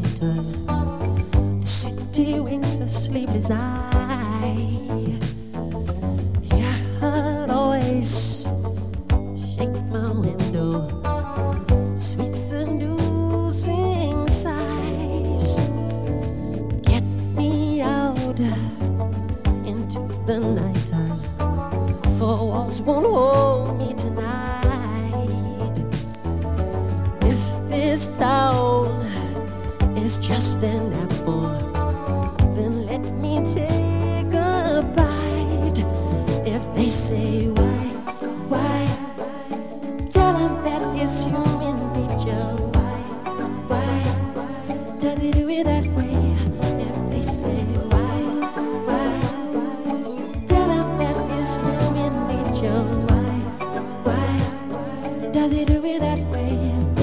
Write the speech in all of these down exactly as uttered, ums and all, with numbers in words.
nighttime. The city winks a sleepless eye. Yeah, I'd always shake my window, sweet seducing sighs. Get me out into the nighttime, for walls won't hold me tonight. If this town is just an apple, then let me take a bite. If they say why, why, tell them that it's human nature. Why, why, does he do it that way? If they say why, why, tell them that it's human nature. Why, why, does he do it that way?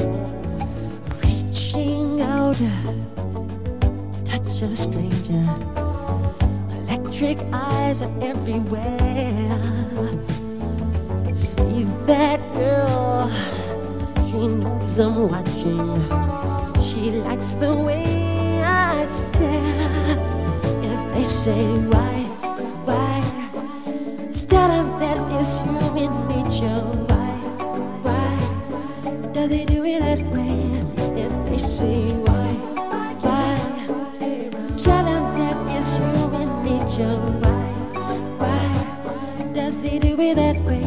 Reaching out, touch a stranger. Electric eyes are everywhere. See that girl, she knows I'm watching. She likes the way I stare. If they say why, why, tell them that it's human nature. Why, why, does he do it that way? If they say why, why, tell them that it's human nature. Why, why, does he do it that way?